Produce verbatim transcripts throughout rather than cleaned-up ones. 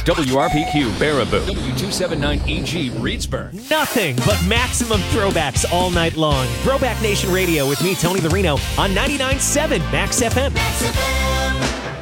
W R P Q Baraboo, W two seventy-nine E G Reedsburg. Nothing but maximum throwbacks all night long. Throwback Nation Radio with me, Tony the Reno, on ninety-nine point seven Max F M. Max F M.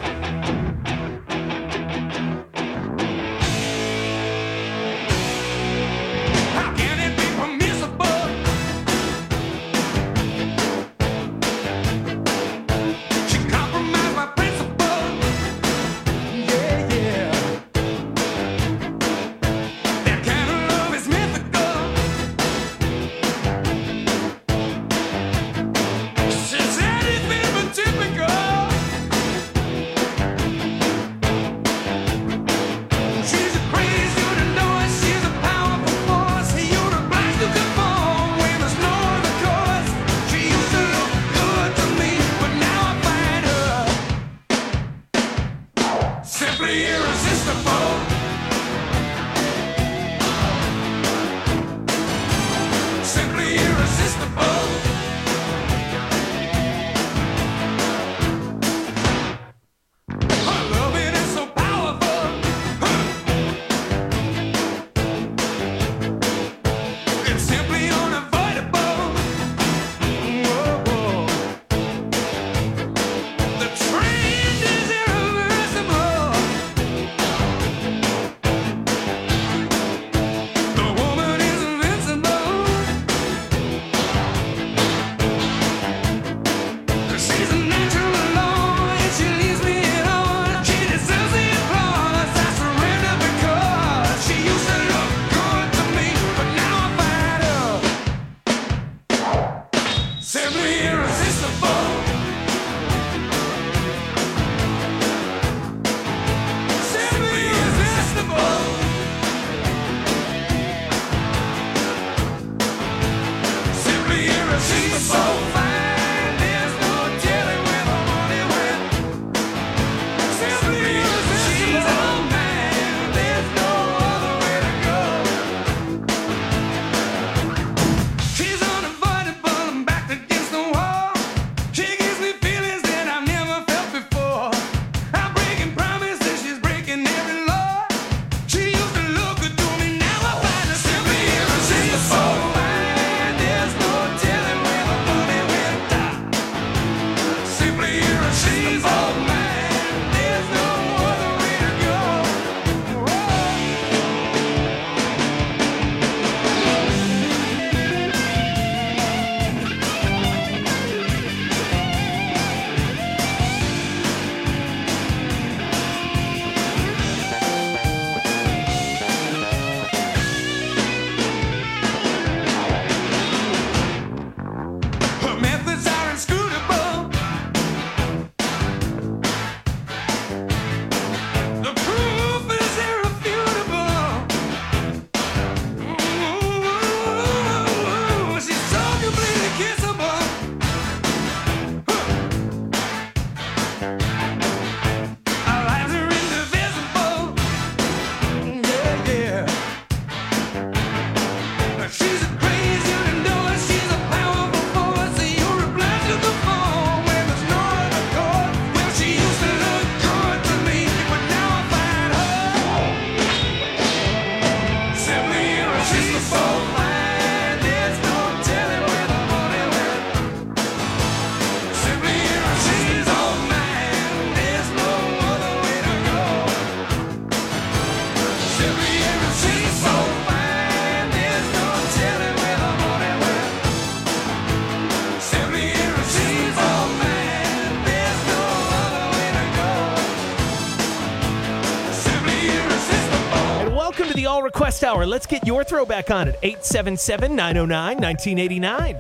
Request Hour. Let's get your throwback on it. eight seven seven, nine oh nine, nineteen eighty-nine.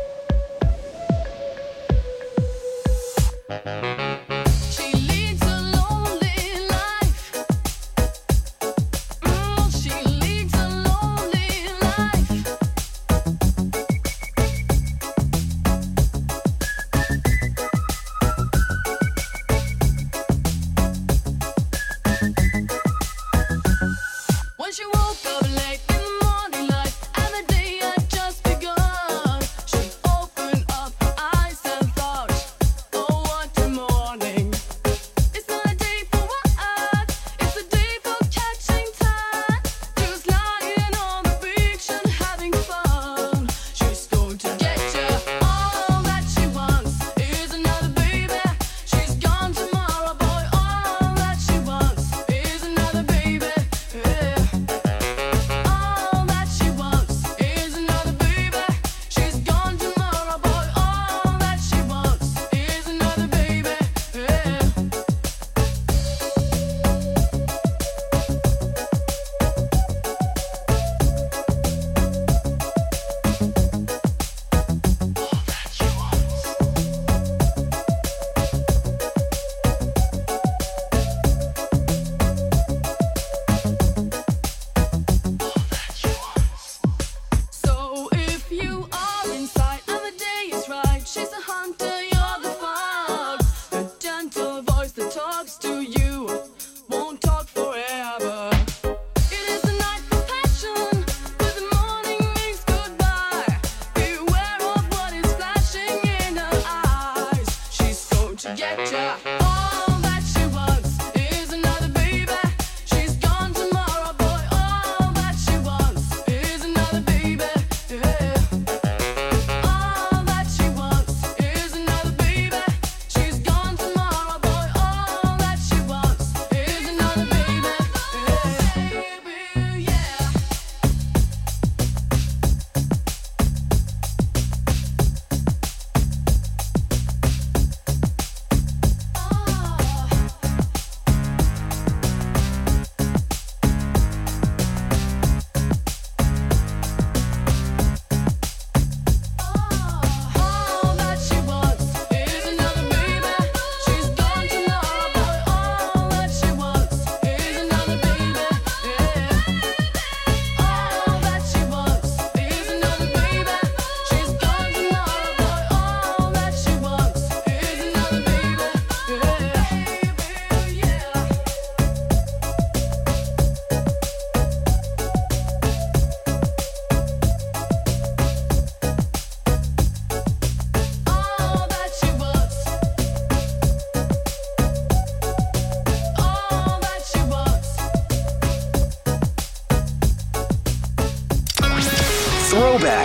She woke up late in the morning light, and the day had just begun. She opened up her eyes and thought, oh, what a morning.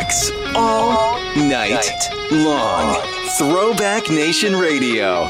throwbacks all night long. Throwback Nation Radio.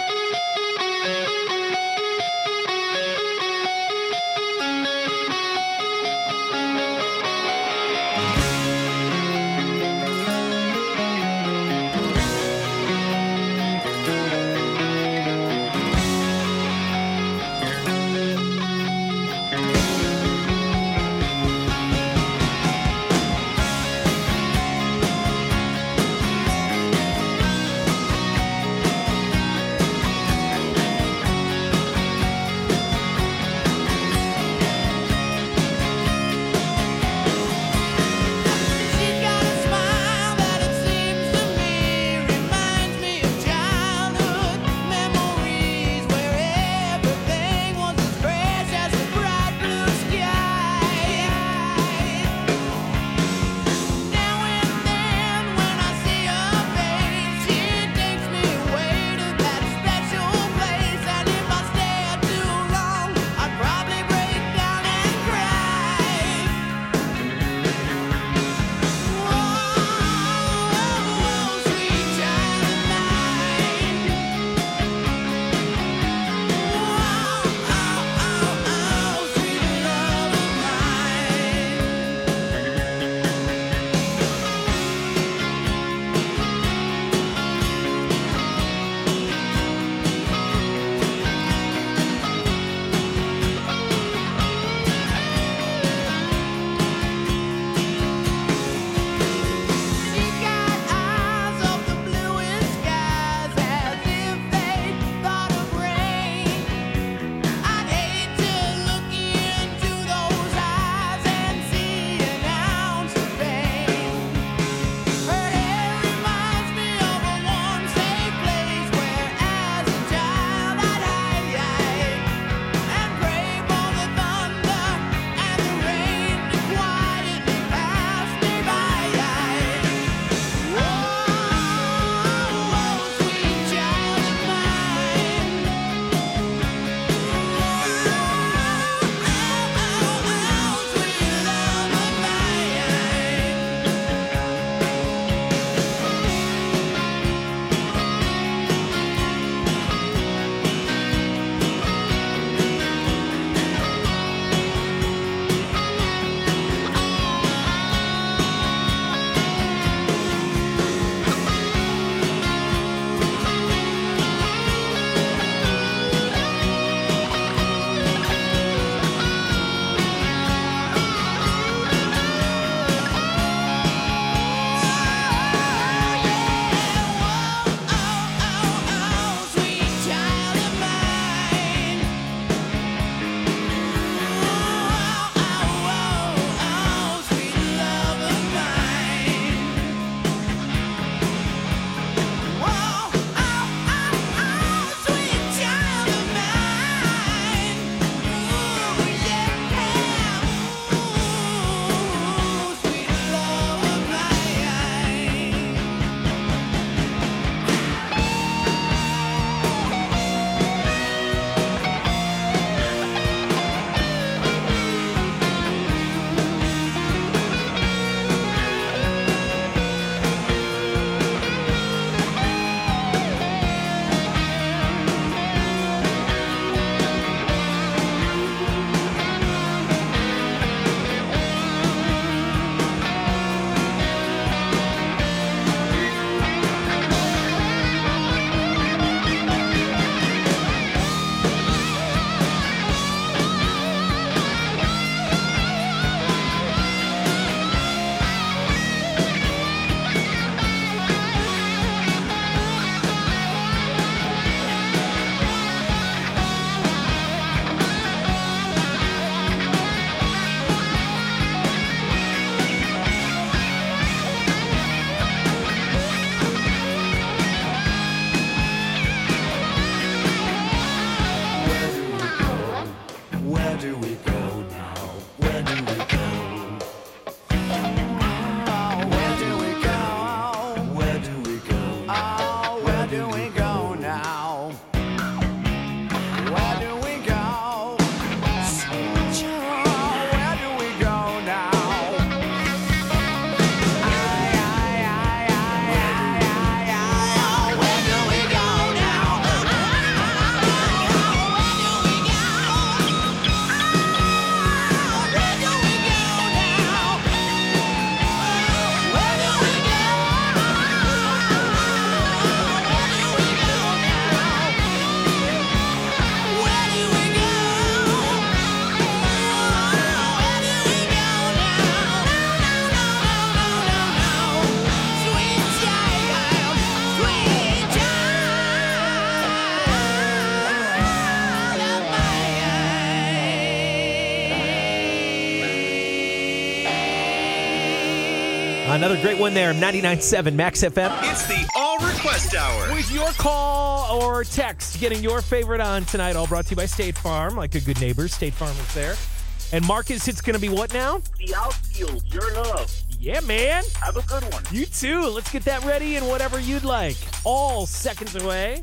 Another great one there, ninety-nine point seven Max F M. It's the All Request Hour. With your call or text, getting your favorite on tonight, all brought to you by State Farm. Like a good neighbor, State Farm is there. And Marcus, it's going to be what now? The Outfield, Your Love. Yeah, man. Have a good one. You too. Let's get that ready and whatever you'd like. All seconds away.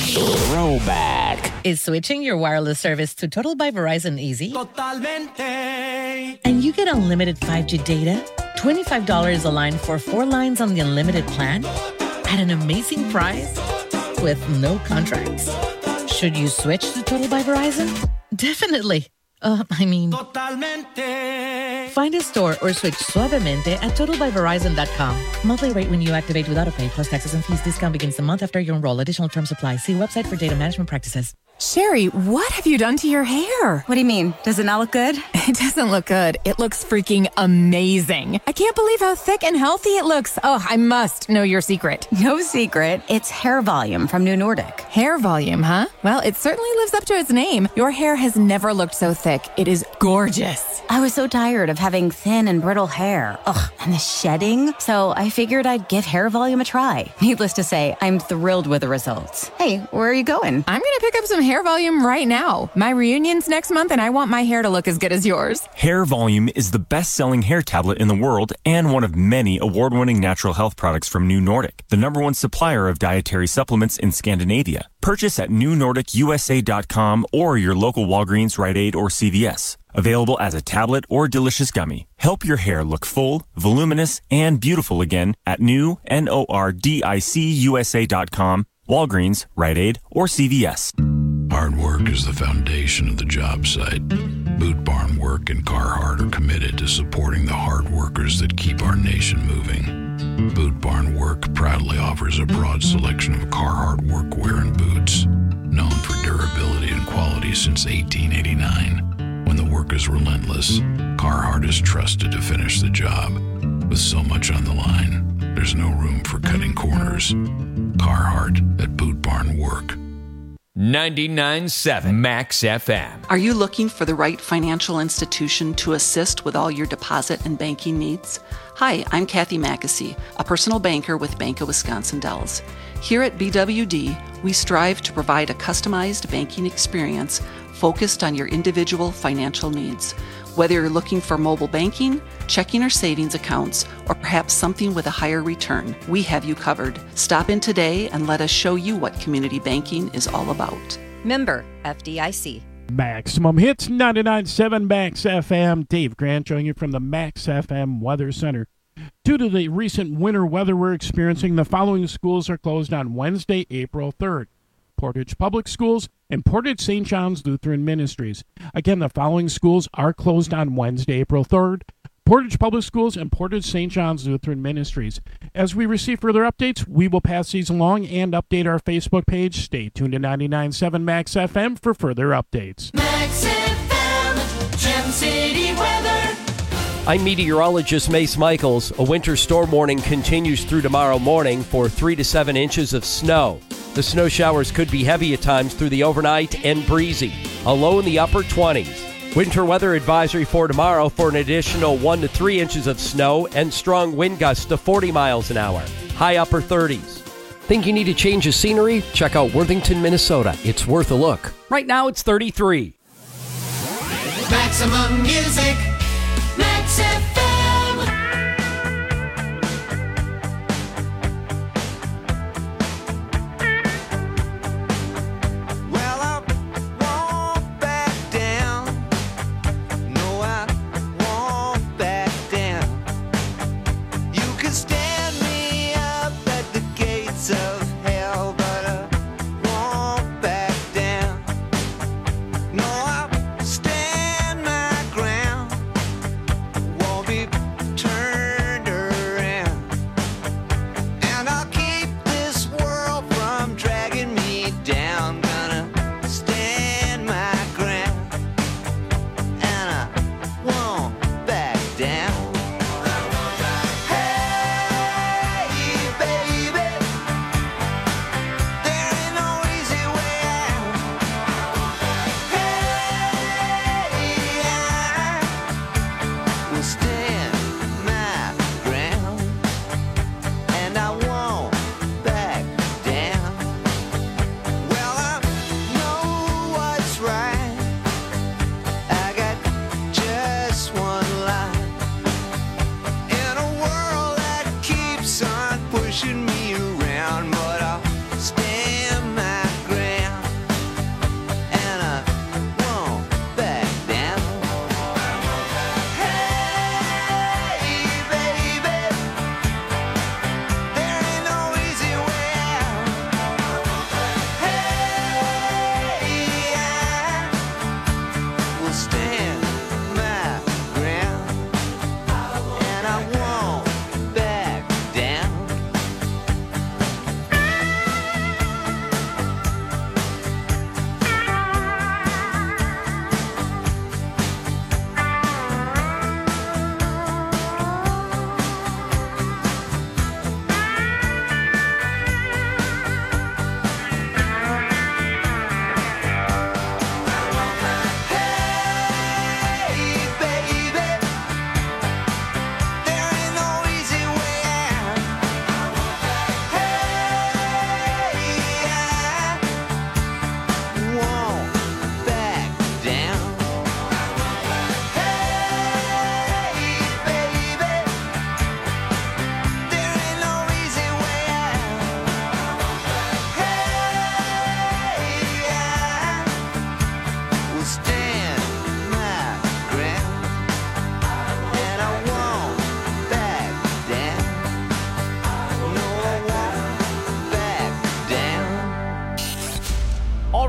Throwback. Is switching your wireless service to Total by Verizon easy? Totalmente. And you get unlimited five G data, twenty-five dollars a line for four lines on the unlimited plan, at an amazing price with no contracts. Should you switch to Total by Verizon? Definitely. Uh, I mean, Totalmente. Find a store or switch suavemente at total by verizon dot com. Monthly rate when you activate without a pay plus taxes and fees. Discount begins the month after you enroll. Additional terms apply. See website for data management practices. Sherry, what have you done to your hair? What do you mean? Does it not look good? It doesn't look good. It looks freaking amazing. I can't believe how thick and healthy it looks. Oh, I must know your secret. No secret. It's hair volume from New Nordic. Hair volume, huh? Well, it certainly lives up to its name. Your hair has never looked so thick. It is gorgeous. I was so tired of having thin and brittle hair. Ugh, and the shedding. So I figured I'd give hair volume a try. Needless to say, I'm thrilled with the results. Hey, where are you going? I'm going to pick up some hair volume right now. My reunion's next month and I want my hair to look as good as yours. Hair Volume is the best-selling hair tablet in the world and one of many award-winning natural health products from New Nordic, the number one supplier of dietary supplements in Scandinavia. Purchase at new nordic u s a dot com or your local Walgreens, Rite Aid, or C V S. Available as a tablet or delicious gummy. Help your hair look full, voluminous, and beautiful again at new nordic u s a dot com, Walgreens, Rite Aid, or C V S. Hard work is the foundation of the job site. Boot Barn Work and Carhartt are committed to supporting the hard workers that keep our nation moving. Boot Barn Work proudly offers a broad selection of Carhartt workwear and boots, known for durability and quality since eighteen eighty-nine. When the work is relentless, Carhartt is trusted to finish the job. With so much on the line, there's no room for cutting corners. Carhartt at Boot Barn Work. ninety-nine point seven Max F M. Are you looking for the right financial institution to assist with all your deposit and banking needs? Hi, I'm Kathy Mackesy, a personal banker with Bank of Wisconsin Dells. Here at B W D, we strive to provide a customized banking experience focused on your individual financial needs. Whether you're looking for mobile banking, checking or savings accounts, or perhaps something with a higher return, we have you covered. Stop in today and let us show you what community banking is all about. Member F D I C. Maximum Hits, ninety-nine point seven Max F M. Dave Grant joining you from the Max F M Weather Center. Due to the recent winter weather we're experiencing, the following schools are closed on Wednesday, April third. Portage Public Schools and Portage Saint John's Lutheran Ministries. Again, the following schools are closed on Wednesday, April third. Portage Public Schools and Portage Saint John's Lutheran Ministries. As we receive further updates, we will pass these along and update our Facebook page. Stay tuned to ninety-nine point seven Max F M for further updates. Max F M, Gem City weather. I'm meteorologist Mace Michaels. A winter storm warning continues through tomorrow morning for three to seven inches of snow. The snow showers could be heavy at times through the overnight and breezy. A low in the upper twenties. Winter weather advisory for tomorrow for an additional one to three inches of snow and strong wind gusts to forty miles an hour. High upper thirties. Think you need a change of scenery? Check out Worthington, Minnesota. It's worth a look. Right now it's thirty-three. Maximum music. Max F M. Well, I won't back down. No, I won't back down. You can stand me up at the gates of hell, but I won't back down. No, I'll stand my ground.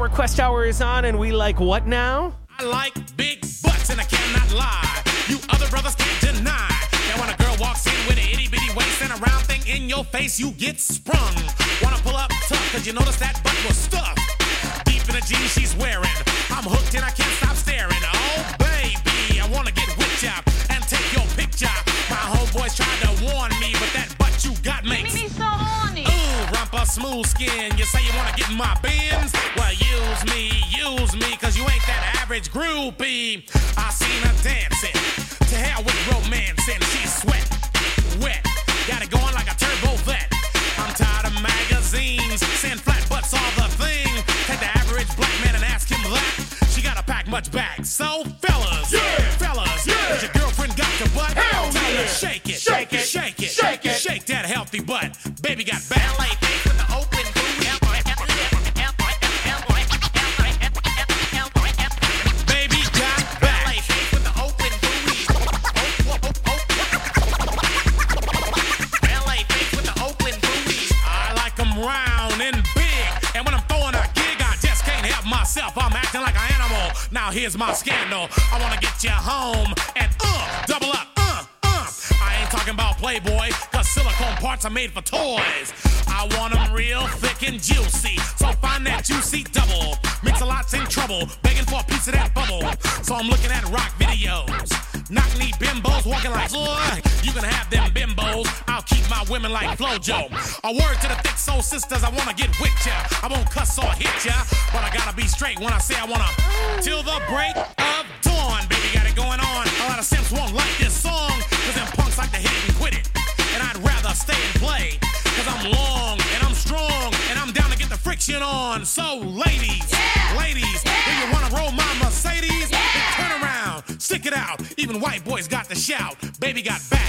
Request Hour is on, and we like what now? I like big butts, and I cannot lie. You other brothers can't deny that when a girl walks in with an itty bitty waist and a round thing in your face, you get sprung. Wanna pull up tough, cause you notice that butt was stuffed deep in the jeans she's wearing. I'm hooked and I can't stop staring. Oh, baby, I wanna get with ya and take your picture. My homeboys tried to warn me, but that butt you got makes me so horny. Ooh, rumpa smooth skin. You say you wanna get in my bins? Well, use me, use me, cause you ain't that average groupie. I seen her dancing. To hell with romancing. She's sweat, wet. Got it going like a turbo vet. I'm tired of magazines saying flat butts all the thing. Take the average black man and ask him that. She gotta pack much back. So fellas, yeah. fellas, yeah. Has your girlfriend got your butt? Hell Tell yeah. her shake it, shake it, shake it, shake it, shake that healthy butt. Baby got back. L A face with the open booty. Baby got back. L A face with the open booty. L A face with the open booty. I like them round and big, and when I'm throwing a gig, I just can't help myself. I'm acting like an animal. Now here's my scandal. I wanna get you home and uh, double up, uh, uh. I ain't talking about Playboy, cause silicone parts are made for toys. I want them real thick and juicy, so find that juicy double. Mix-a-lot's in trouble, begging for a piece of that bubble. So I'm looking at rock videos. Knock-knee bimbos walking like, ugh. You can have them bimbos, I'll keep my women like Flojo. A word to the thick soul sisters, I wanna get with ya. I won't cuss or hit ya, but I gotta be straight when I say I wanna. Till the break of dawn, baby, got it going on. A lot of simps won't like this song, cause them punks like to hit it and quit it. And I'd rather stay and play, cause I'm long and I'm strong and I'm down to get the friction on. So ladies, yeah. ladies, yeah. if you wanna roll my Mercedes, yeah. then turn around, stick it out. Even white boys got to shout, baby got back.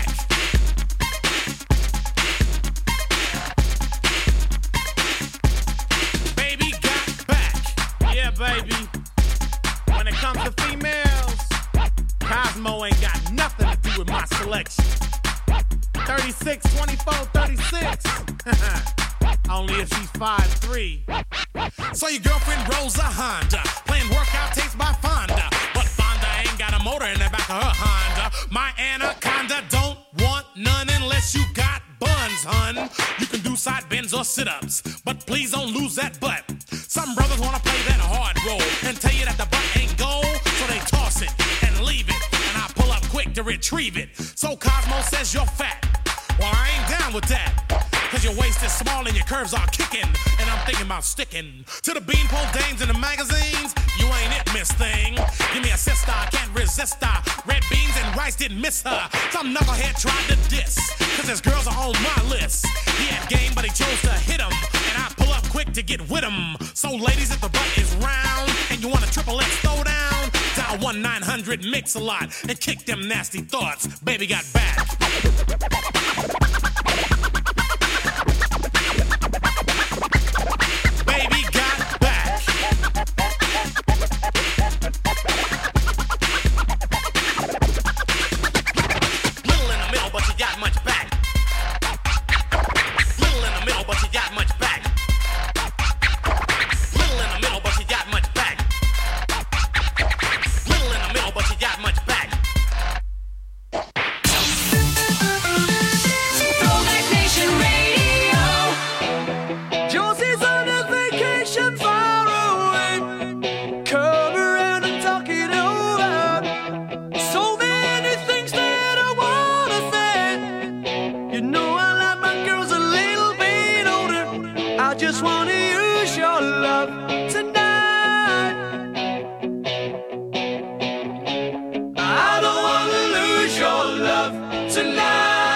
Baby got back. Yeah, baby. When it comes to females, Cosmo ain't got nothing to do with my selection. thirty-six, twenty-four, thirty-six. Only if she's five three. So your girlfriend rolls a Honda, playing workout tapes by Fonda. But Fonda ain't got a motor in the back of her Honda. My Anaconda don't want none unless you got buns, hun. You can do side bends or sit-ups, but please don't lose that butt. Some brothers wanna play that hard role and tell you that the butt ain't gold, so they toss it and leave it, and I pull up quick to retrieve it. So Cosmo says you're fat. Well, I ain't down with that, cause your waist is small and your curves are kicking, and I'm thinking about sticking to the beanpole dames in the magazines. You ain't it, miss thing. Give me a sister, I can't resist her. Red beans and rice didn't miss her. Some knucklehead tried to diss, cause his girls are on my list. He had game, but he chose to hit him, and I pull up quick to get with him. So ladies, if the butt is round and you want a triple X throwdown, dial one nine hundred mix a lot and kick them nasty thoughts. Baby got back. Baby got back. Little in the middle, but she got much back. Little in the middle, but she got much back. Little in the middle, but she got much back. Little in the middle, but she got much back. Throwback Nation Radio. Josie's on a vacation far away. Come around and talk it over. So many things that I wanna say. You know I like my girls a little bit older. I just wanna use your love tonight. I don't wanna lose your love tonight.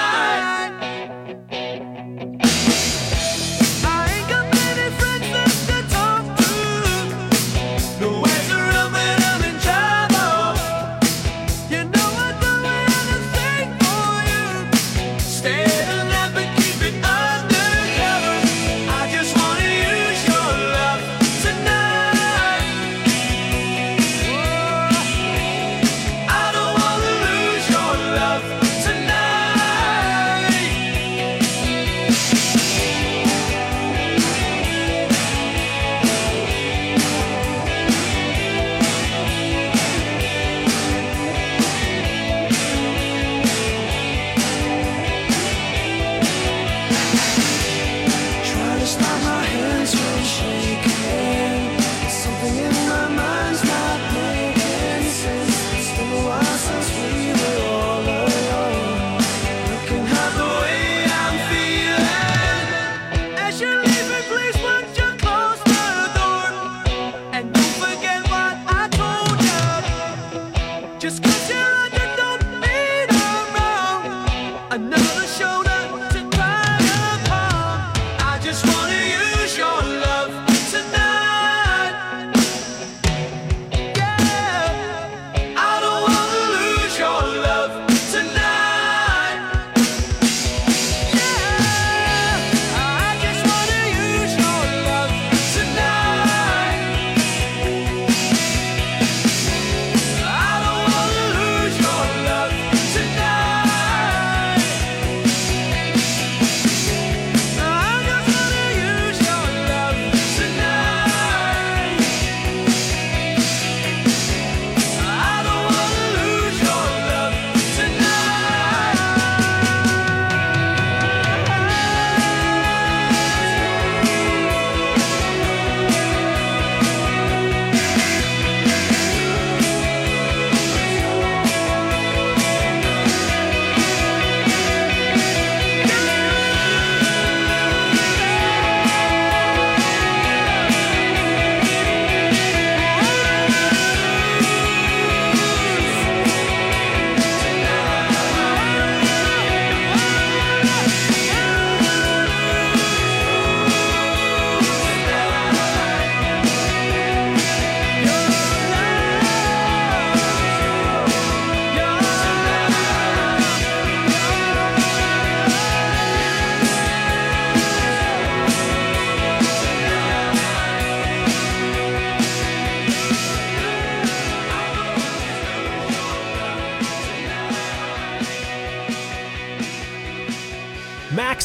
I ain't got many friends left to talk to. Nowhere to run when I'm in trouble. You know I'd do anything for you. Stay the night but keep it undercover. I just wanna use your love tonight.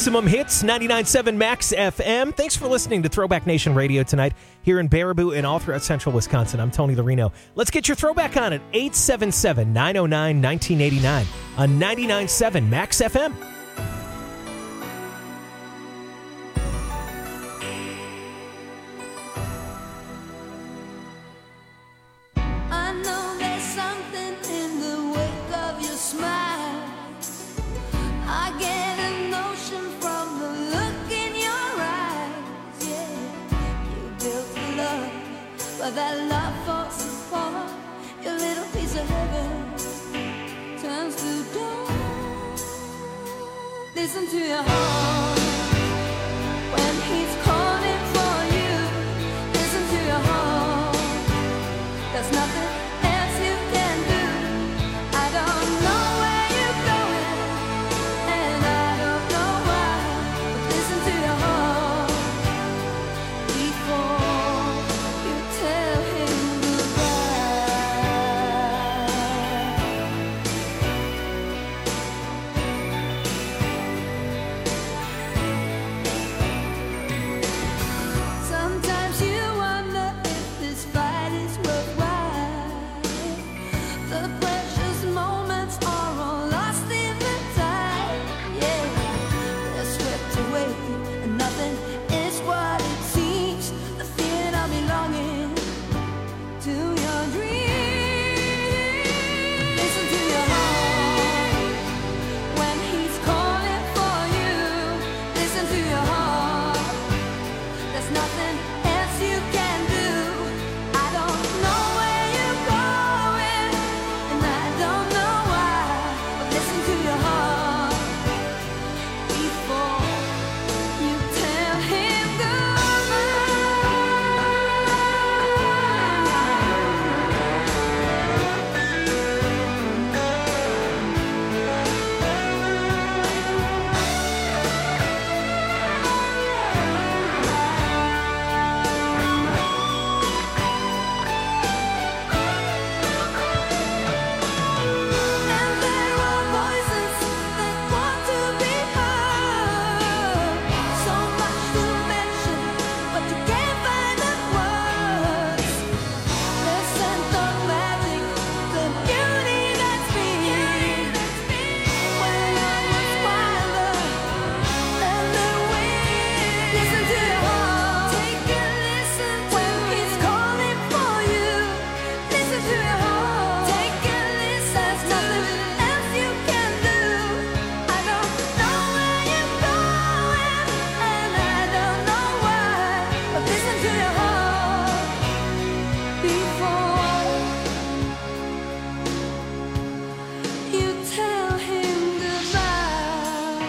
Maximum Hits, ninety-nine point seven Max F M. Thanks for listening to Throwback Nation Radio tonight here in Baraboo and all throughout central Wisconsin. I'm Tony Lorino. Let's get your throwback on at eight seven seven, nine oh nine, nineteen eighty-nine on ninety-nine point seven Max F M. I know there's something in the wake of your smile. I get a notion from the look in your eyes. Yeah, you built the love, but that love falls apart. Your little piece of heaven turns to dawn. Listen to your heart when he's calling for you. Listen to your heart. There's nothing else you can do. I don't know where you're going, and I don't know why. But listen to your heart before you tell him goodbye. Sometimes you wonder if this fight is worthwhile. The precious moments are all lost in the tide. Yeah, they're swept away, and nothing is what it seems. The feeling of belonging to your dreams. Listen to your heart when he's calling for you. Listen to your heart. There's nothing else you can do. I don't know where you're going, and I don't know why. But listen to your heart before you tell him And there are voices that want to be heard. So much to mention, but you can't find the words. The scent of magic, the beauty that's me. When I was wilder than the wind. Listen to your heart. Take a listen when he's calling for you. Listen to your heart. Take a listen. There's nothing else you can do. I don't know where you're going, and I don't know why. But listen to your heart before you tell him goodbye.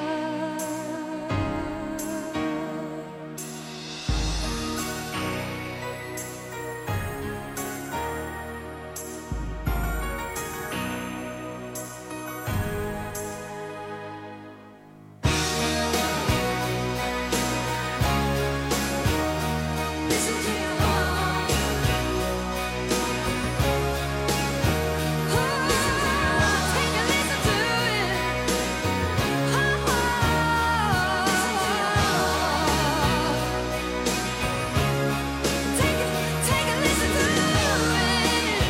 Listen to your heart. Take a listen to it. Take a take a listen to it.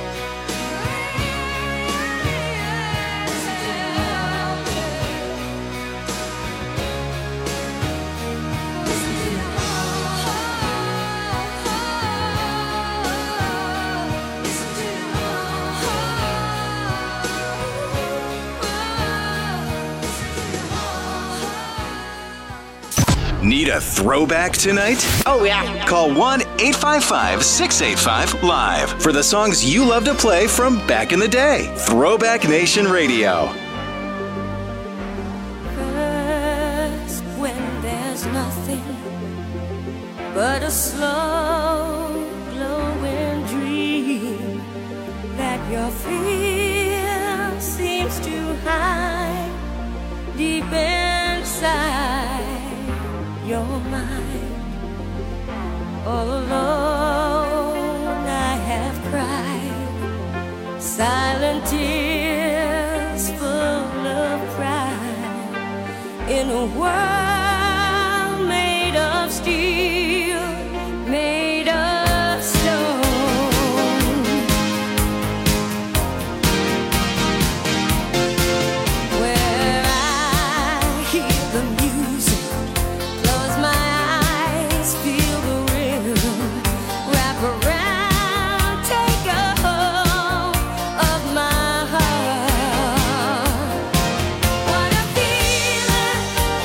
Listen to your heart. Listen to your heart. Listen to your Need a throwback tonight? Oh, yeah. Call one eight five five, six eight five, live for the songs you love to play from back in the day. Throwback Nation Radio. First, when there's nothing but a slow glowing dream that your fear seems to hide deep inside your mind. All alone I have cried silent tears full of pride in a world made of steel, made of stone. Where I hear the music, close my eyes, feel the rhythm, wrap around, take a hold of my heart. What a feeling,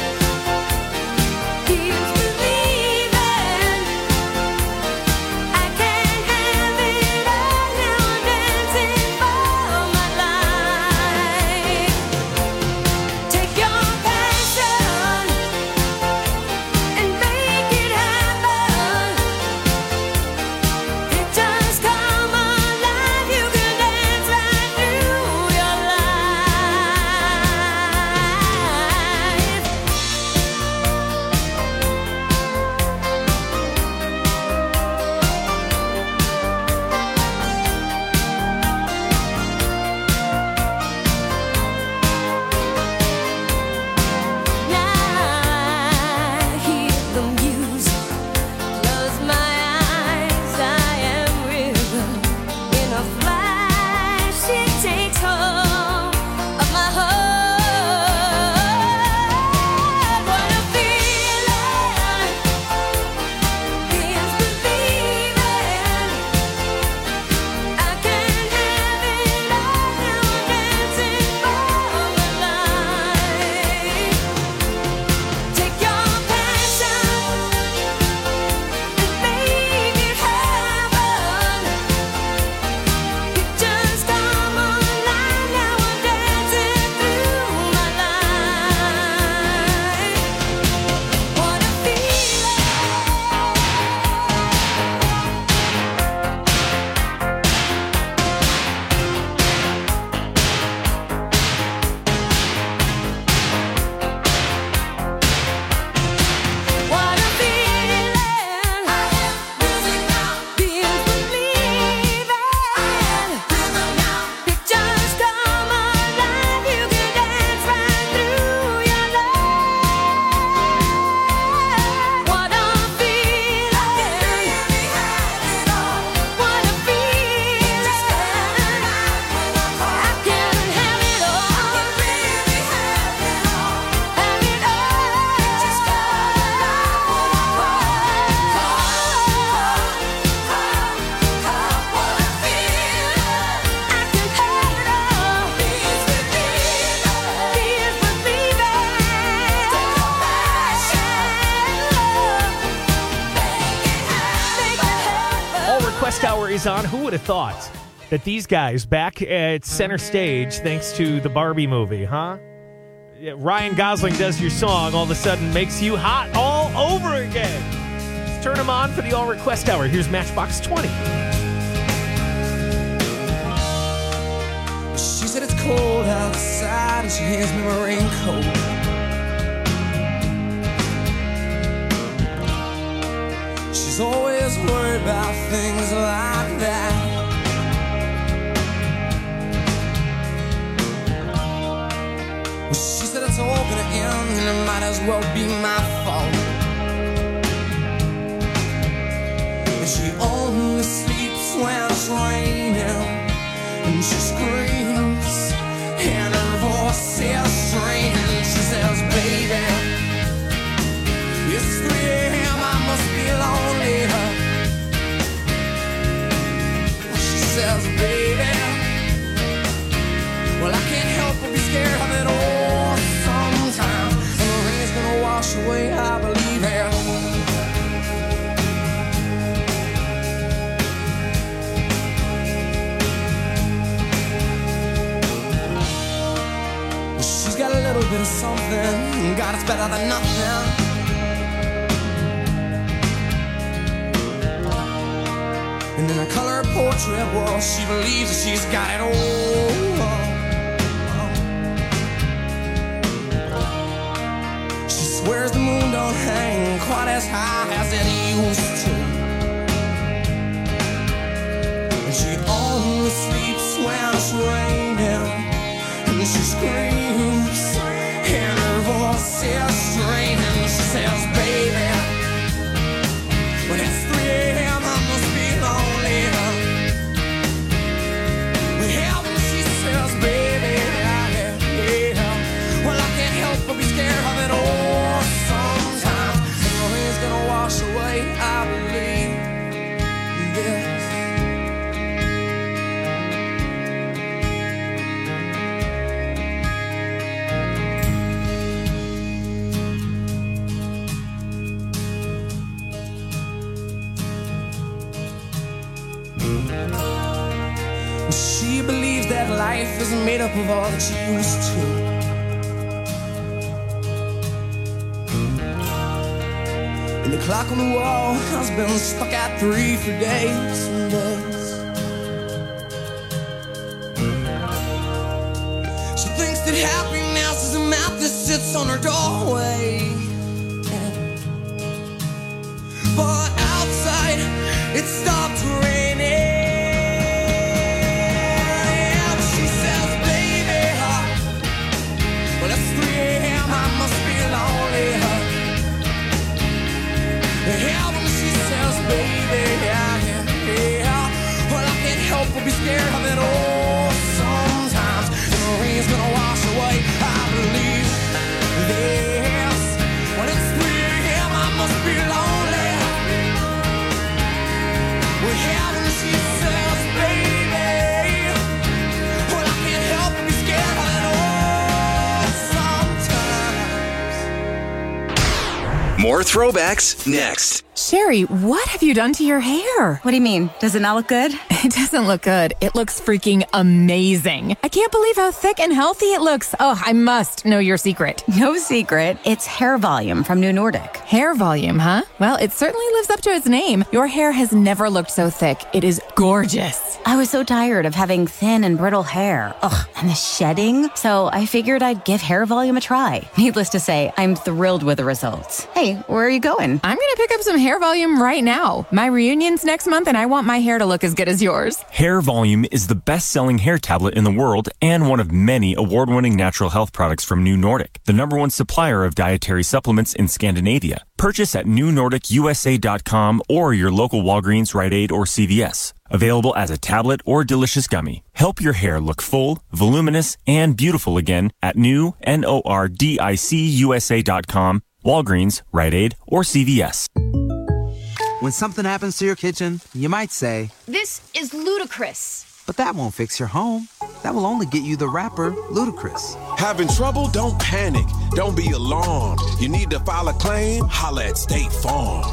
feels believing. I can't have it all now, I'm dancing for my life. Take your passion and make it happen. It just come alive, you can dance right through your life. Now I hear the music, close my eyes, I am rhythm. In a flash, it takes hold of my heart. What a feeling, feels believing. I can't have it all now, I'm dancing for my life. Take your passion and make it happen. It just come alive, now I'm dancing through my life. What a feeling. What a feeling. Feels believing. It just come alive, you can dance right through your life. What a feeling. What a feeling. I can have it all. Have it all. All Request Hour is on. Who would have thought that these guys back at center stage, thanks to the Barbie movie, huh? Yeah, Ryan Gosling does your song, all of a sudden makes you hot all over again. Let's turn them on for the All Request Hour. Here's Matchbox twenty. She said it's cold outside and she hands me my raincoat. She's always worried about things like that. Well, she said it's all gonna end and it might as well be my fault. And she only sleeps when it's raining, and she screams and her voice is strange. She says, baby, it's three a.m., I must be lonely. She says, baby, well, I can't help but be scared of it all sometimes. And the rain's gonna wash away, I believe it. She's got a little bit of something, God, it's better than nothing. And in her color portrait, well, she believes that she's got it all. She swears the moon don't hang quite as high as it used to. And she only sleeps when it's raining, and she screams, and her voice is that life isn't made up of all that you used to. And the clock on the wall has been stuck at three for days and days. She thinks that happiness is a map that sits on her doorway. But outside, it stopped raining. And she says, baby, uh, well, it's three a.m., I must be lonely. Uh, Yeah, when she says, baby, yeah, yeah, yeah. Well, I can't help but be scared of it all. Sometimes the rain's gonna wash away, I believe this. When it's three a.m., I must be lonely. Well, yeah, when she says, baby, well, I can't help but be scared of it all. Sometimes. More throwbacks next. Sherry, what have you done to your hair? What do you mean? Does it not look good? It doesn't look good. It looks freaking amazing. I can't believe how thick and healthy it looks. Oh, I must know your secret. No secret. It's hair volume from New Nordic. Hair volume, huh? Well, it certainly lives up to its name. Your hair has never looked so thick. It is gorgeous. I was so tired of having thin and brittle hair. Ugh, and the shedding. So I figured I'd give hair volume a try. Needless to say, I'm thrilled with the results. Hey, where are you going? I'm going to pick up some hair volume right now. My reunion's next month and I want my hair to look as good as yours. Hair Volume is the best-selling hair tablet in the world and one of many award-winning natural health products from New Nordic, the number one supplier of dietary supplements in Scandinavia. Purchase at new nordic u s a dot com or your local Walgreens, Rite Aid, or C V S. Available as a tablet or delicious gummy. Help your hair look full, voluminous, and beautiful again at new nordic u s a dot com, Walgreens, Rite Aid, or C V S. When something happens to your kitchen, you might say, "This is ludicrous." But that won't fix your home. That will only get you the rapper, Ludacris. Having trouble? Don't panic. Don't be alarmed. You need to file a claim? Holla at State Farm.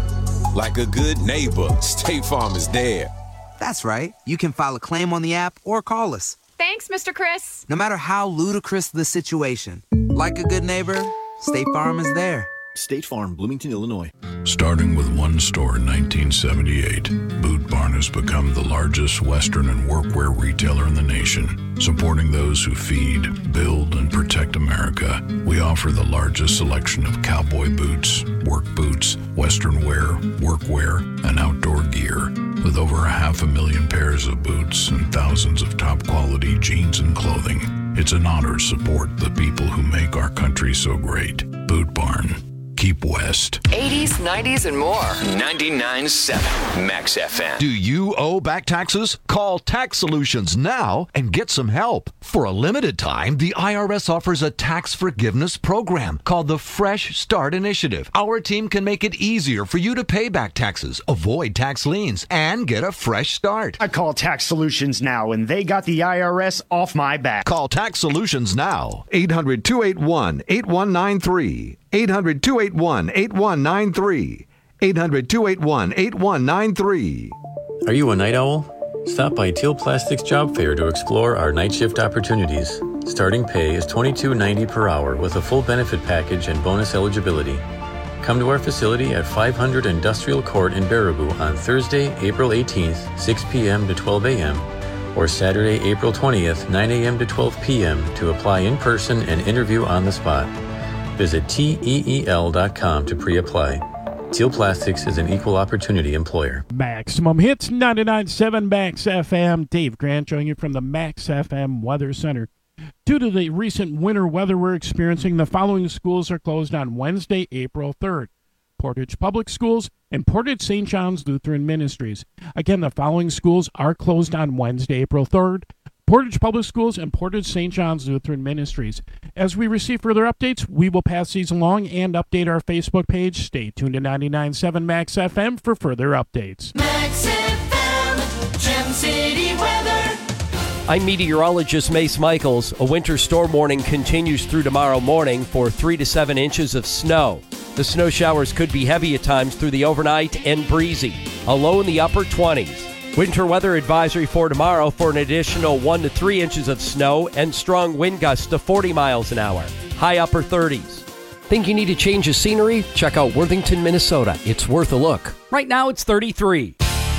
Like a good neighbor, State Farm is there. That's right. You can file a claim on the app or call us. Thanks, Mister Chris. No matter how ludicrous the situation, like a good neighbor, State Farm is there. State Farm, Bloomington, Illinois. Starting with one store in nineteen seventy-eight, Boot Barn has become the largest Western and workwear retailer in the nation. Supporting those who feed, build, and protect America, we offer the largest selection of cowboy boots, work boots, Western wear, workwear, and outdoor gear. With over a half a million pairs of boots and thousands of top-quality jeans and clothing, it's an honor to support the people who make our country so great. Boot Barn. Keep West. eighties, nineties, and more. ninety-nine point seven Max F M. Do you owe back taxes? Call Tax Solutions now and get some help. For a limited time, the I R S offers a tax forgiveness program called the Fresh Start Initiative. Our team can make it easier for you to pay back taxes, avoid tax liens, and get a fresh start. I call Tax Solutions now, and they got the I R S off my back. Call Tax Solutions now. eight hundred, two eight one, eight one nine three. eight hundred, two eight one, eight one nine three. eight hundred, two eight one, eight one nine three. Are you a night owl? Stop by Teal Plastics Job Fair to explore our night shift opportunities. Starting pay is twenty-two ninety per hour with a full benefit package and bonus eligibility. Come to our facility at five hundred Industrial Court in Baraboo on Thursday, April eighteenth, six p.m. to twelve a.m. or Saturday, April twentieth, nine a.m. to twelve p.m. to apply in person and interview on the spot. Visit T E E L dot com to pre-apply. Teal Plastics is an equal opportunity employer. Maximum Hits, ninety-nine point seven Max F M. Dave Grant joining you from the Max F M Weather Center. Due to the recent winter weather we're experiencing, the following schools are closed on Wednesday, April third. Portage Public Schools and Portage Saint John's Lutheran Ministries. Again, the following schools are closed on Wednesday, April third. Portage Public Schools and Portage Saint John's Lutheran Ministries. As we receive further updates, we will pass these along and update our Facebook page. Stay tuned to ninety-nine point seven Max F M for further updates. Max F M, Gem City weather. I'm meteorologist Mace Michaels. A winter storm warning continues through tomorrow morning for three to seven inches of snow. The snow showers could be heavy at times through the overnight and breezy. A low in the upper twenties. Winter weather advisory for tomorrow for an additional one to three inches of snow and strong wind gusts to forty miles an hour. High upper thirties. Think you need a change of scenery? Check out Worthington, Minnesota. It's worth a look. Right now it's thirty-three.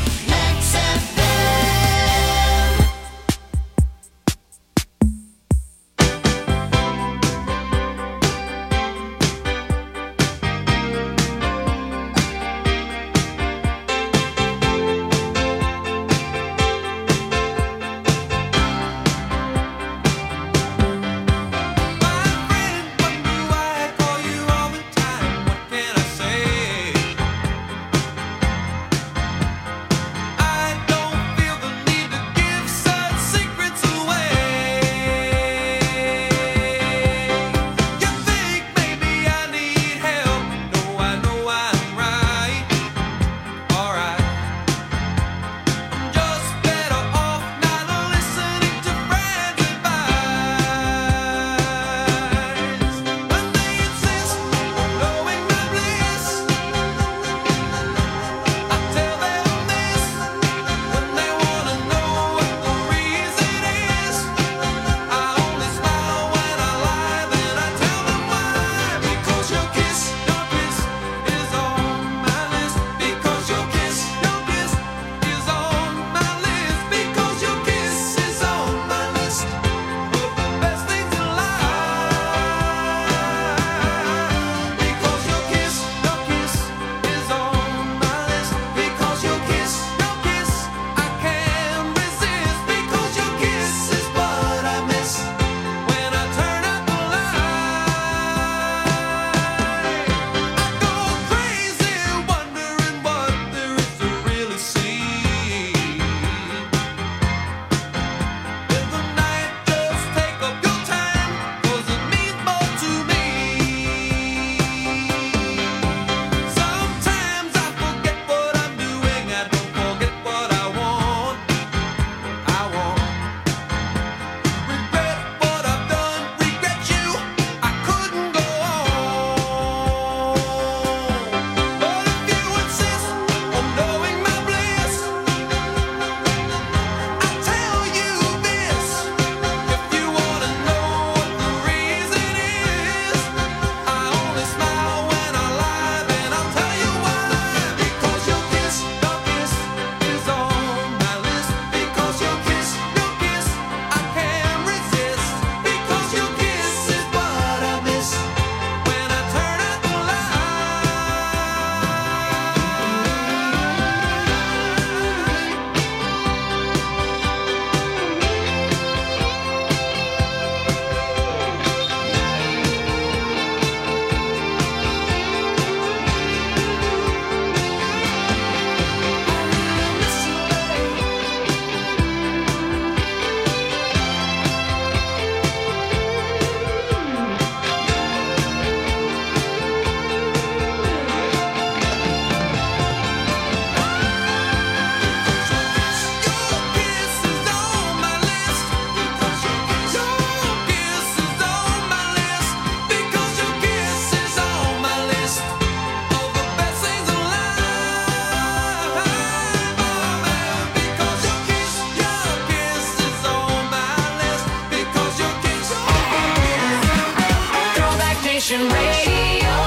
Nation Radio.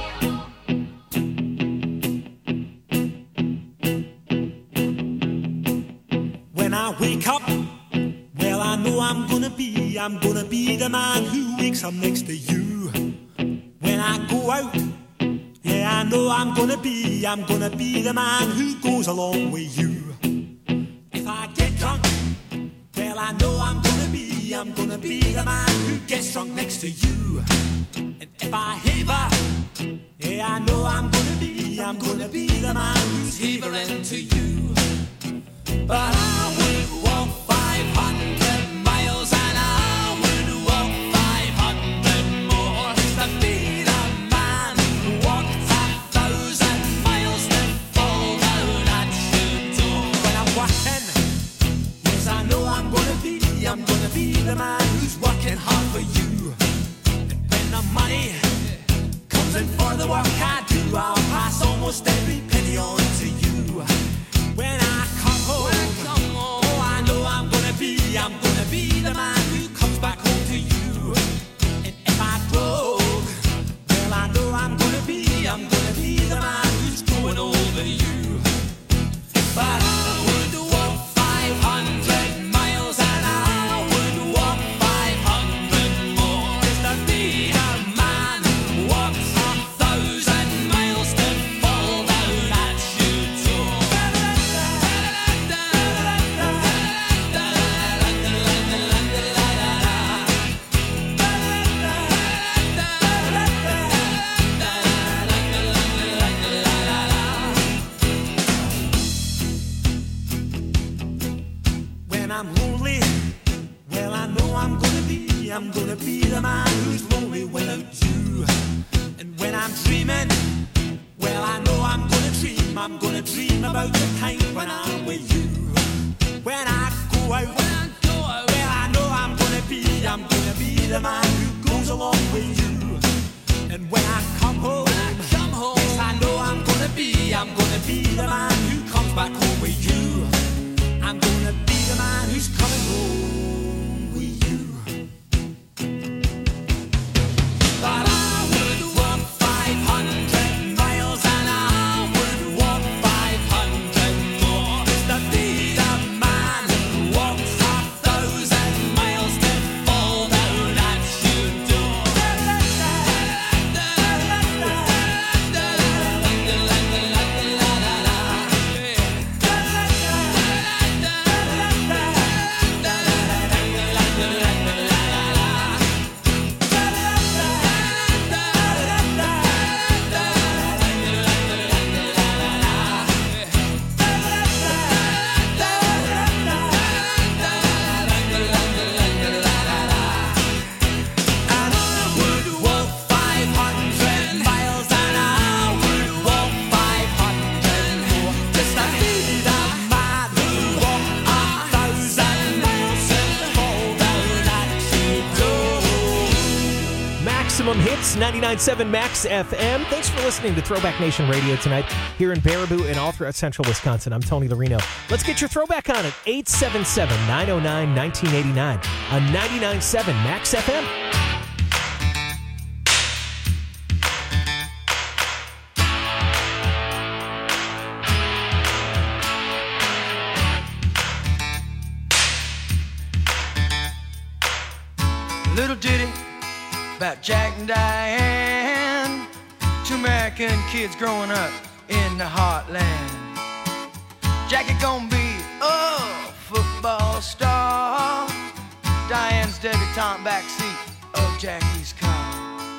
When I wake up, well, I know I'm gonna be, I'm gonna be the man who wakes up next to you. When I go out, yeah, I know I'm gonna be, I'm gonna be the man who goes along with you. If I get drunk, well, I know I'm gonna be, I'm gonna be the man who gets drunk next to you. And if I heaver, yeah, I know I'm gonna be, I'm gonna be the man who's heavering to you. But I would walk five hundred miles and I would walk five hundred more to be the man who walked a thousand miles to fall down at your door. When I'm working, yes, I know I'm gonna be, I'm gonna be the man who's working hard for you. And when the money comes in for the work I do, I'll pass almost every penny on to you. When I come home, I'm lonely, well, I know I'm gonna be, I'm gonna be the man who's lonely without you. And when I'm dreaming, well, I know I'm gonna dream, I'm gonna dream about the time when I'm with you. When I go out, when I go out, well, I know I'm gonna be, I'm gonna be the man who goes along with you. And when I come home, when I come home, yes, I know I'm gonna be, I'm gonna be the man who comes back home with you. I'm gonna be the man who's coming home with you. But I would walk five hundred miles and I would walk five hundred more just to be the man who walks a thousand miles to fall down at your door. Hits ninety-nine point seven Max F M. Thanks for listening to Throwback Nation Radio tonight here in Baraboo and all throughout central Wisconsin. I'm Tony Larino. Let's get your throwback on at eight seven seven, nine oh nine, nineteen eighty-nine on ninety-nine point seven Max F M. Little ditty about Jack and Diane, two American kids growing up in the heartland. Jackie gonna be a football star, Diane's debutante backseat of Jackie's car.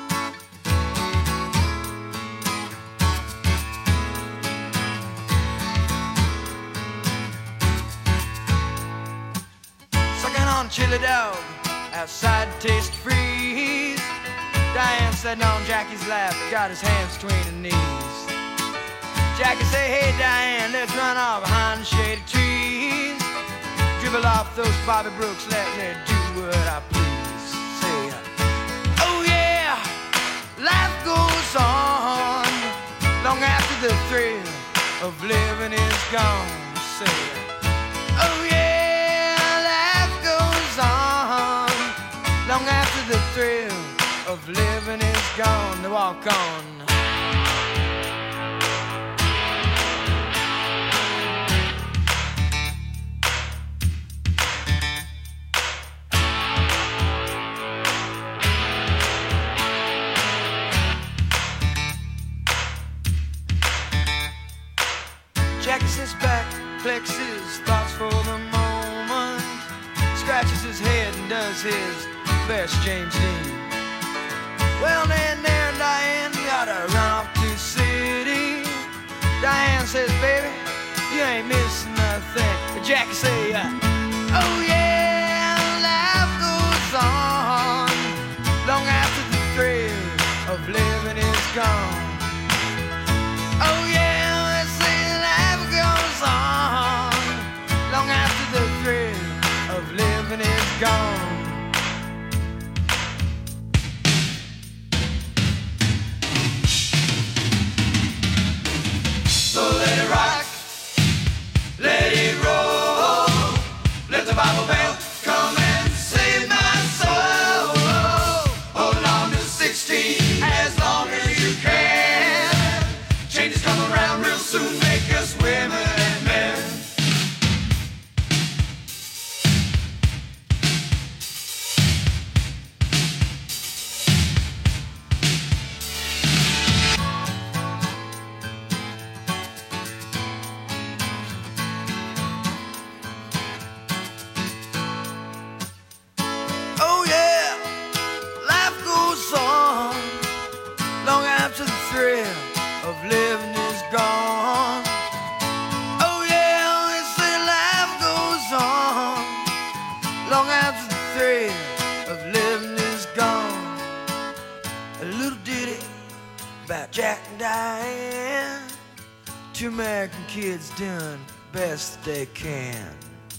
Sucking on chili dog outside Taste Freeze, Diane sitting on Jackie's lap, got his hands between her knees. Jackie say, hey Diane, let's run off behind the shady trees. Dribble off those Bobby Brooks, let me do what I please. Say, oh yeah, life goes on long after the thrill of living is gone. Say, oh yeah, life goes on long after the thrill of living is gone. To walk on. Jackie sits back, collects his thoughts for the moment, scratches his head and does his best James Dean. Well, then there, Diane, gotta run off to the city. Diane says, baby, you ain't missing nothing. But Jackie say, uh, oh yeah, life goes on long after the thrill of living is gone. Oh yeah, they say life goes on long after the thrill of living is gone. So let it rock, let it roll, let the Bible bell come and save my soul. Hold on to sixteen as long as you can. Changes come around real soon, make us women and men. Oh yeah, life goes on long after the thrill of living is gone. Oh yeah, they say life goes on Jamaican kids doing best they can.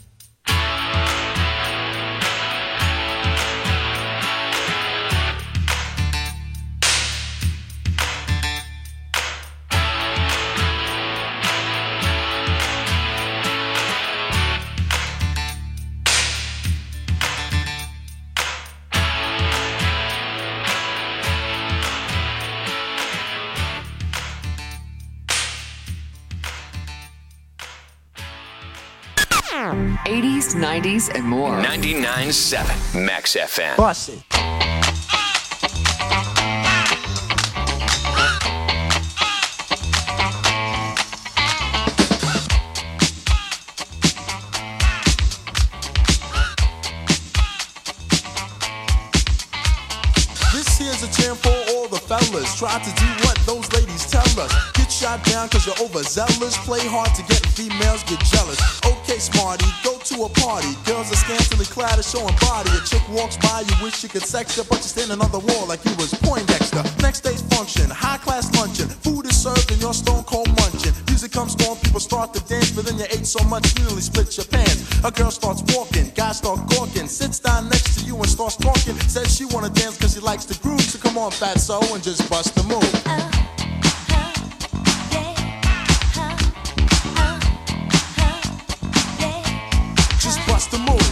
eighties, nineties, and more. ninety-nine point seven Max F M. Bust it. This here's a jam for all the fellas. Try to do what those ladies tell us. Get shot down cause you're overzealous. Play hard to get females get jealous. Okay, smarty, go to a party. Girls are scantily clad and showing body. A chick walks by, you wish you could sex her, but you're standing on the wall like you was Poindexter. Next day's function, high class luncheon. Food is served and you're stone cold munching. Music comes on, people start to dance, but then you ate so much you nearly split your pants. A girl starts walking, guys start gawking, sits down next to you and starts talking. Says she wanna dance cause she likes the groove, so come on fatso and just bust the move. Just bust the move.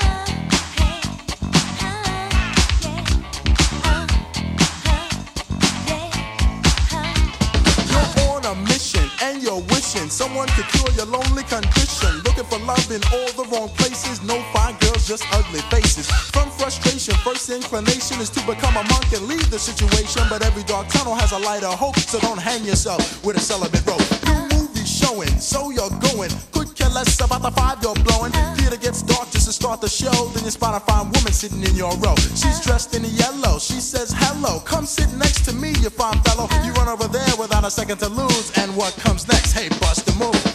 You're on a mission and you're wishing someone could cure your lonely condition. Looking for love in all the wrong places. No fine girls, just ugly faces. From frustration, first inclination is to become a monk and leave the situation. But every dark tunnel has a light of hope, so don't hang yourself with a celibate rope. New movie showing, so you're going. Could care less about the five you're blowing. Theater gets dark just to start the show. Then you spot a fine woman sitting in your row. She's dressed in yellow. She says hello. Come sit next to me, you fine fellow. You run over there without a second to lose. And what comes next? Hey, bust the move.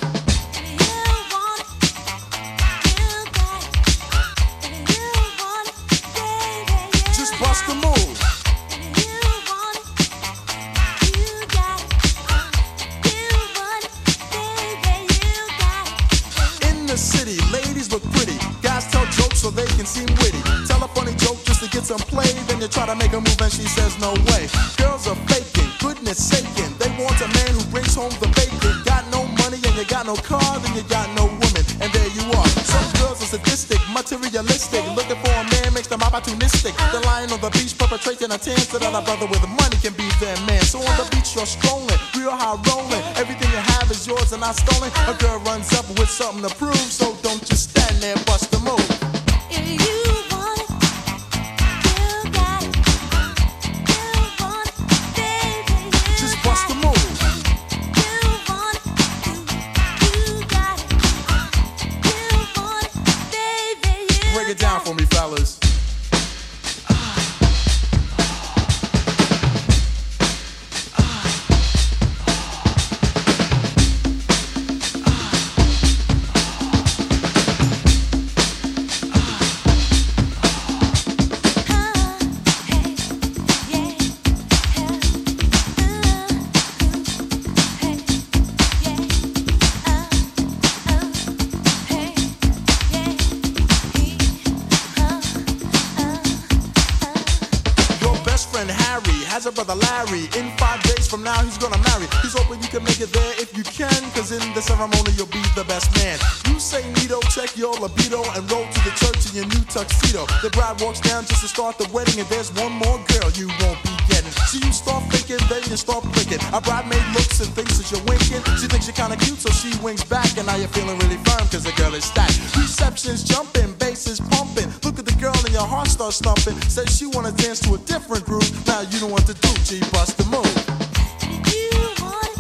Just bust the move. In the city, ladies look pretty. Guys tell jokes so they can seem witty. Tell a funny joke just to get some play. Then you try to make a move and she says no way. Girls are faking, goodness saking. They want a man who brings home the bacon. Got no money and you got no car, then you got no woman. And there you are. Some girls are sadistic, materialistic. Looking for a man makes them opportunistic. They're lying on the beach perpetrating a tan so that a brother with money can be their man. So on the beach you're strolling, real high rolling. Everything you have is yours and not stolen. A girl runs up with something to prove, so don't just stand there, bust the move. Just bust the move. Break it down for me, fellas. Has a brother Larry. In five days from now he's gonna marry. He's hoping you can make it there if you can, cause in the ceremony you'll be the best man. You say neato, check your libido, and roll to the church in your new tuxedo. The bride walks down just to start the wedding, and there's one more girl you won't be getting. So you start thinking, then you start blinking. A bridemaid looks and thinks that you're winking. She thinks you're kinda cute, so she winks back, and now you're feeling really firm cause the girl is stacked. Reception's jumping, bass is pumping. Look at the girl and your heart starts thumping. Says she wanna dance to a different groove. Now you don't want to do, G, bust the move. You want